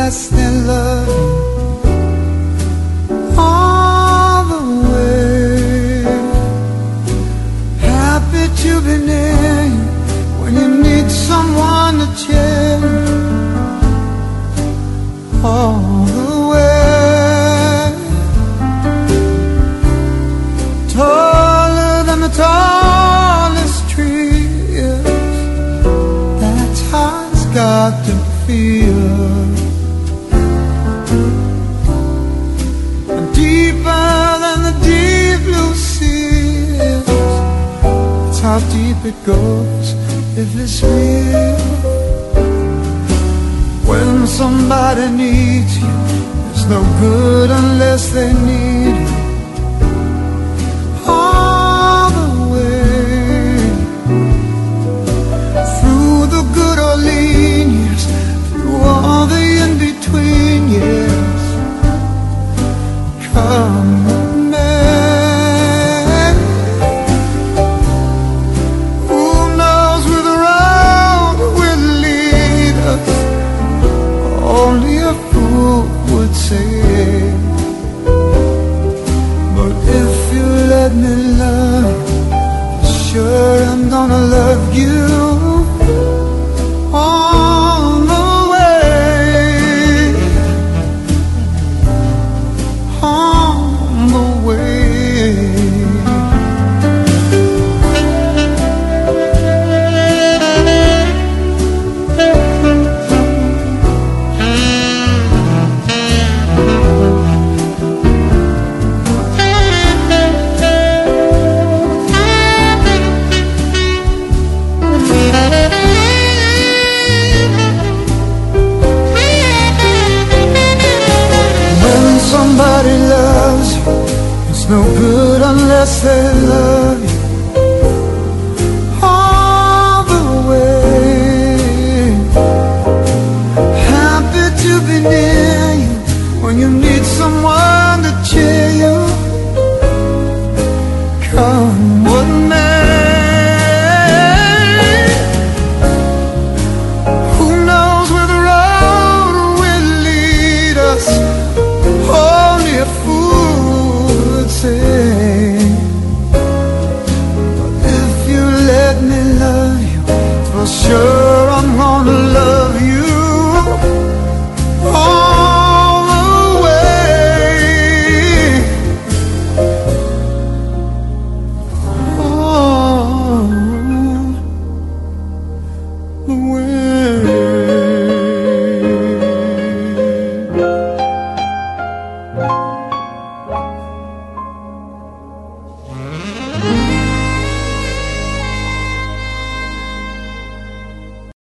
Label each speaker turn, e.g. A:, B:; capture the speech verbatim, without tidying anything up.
A: everlasting love all the way. Happy to be near you when you need someone to cheer all the way. Taller than the tallest tree is, that's how it's got to feel. And deeper than the deep blue sea is, that's how deep it goes if it's real. When somebody needs you, it's no good unless they need you all the way. Through the good or lean years, through all the in-between years, come with me. Who knows where the road will lead us? Only a fool would say. But if you let me love you, sure I'm gonna love you all the way, all the way. Somebody loves you, it's no good unless they love you all the way. Happy to be near you when you need